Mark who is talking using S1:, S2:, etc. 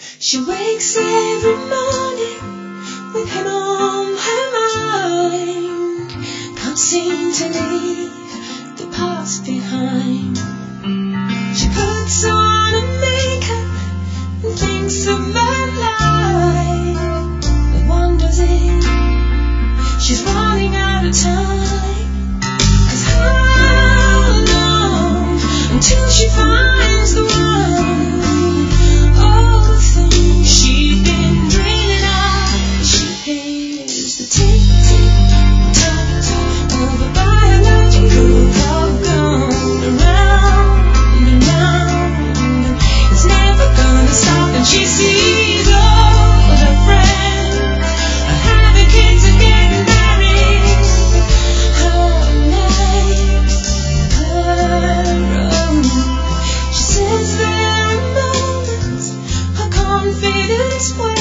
S1: She wakes every morning with him on her mind. Can't seem to leave the past behind. She puts on her makeup and thinks about life, but wonders if she's running out of time. 'Cause how long until she finds the one? All the things she's been dreaming of. She hears the tick tick tock of a biological clock going around and round. It's never gonna stop, and she sees all her friends are having kids and getting married. Her life, her own. She says there are moments her confidence wanes.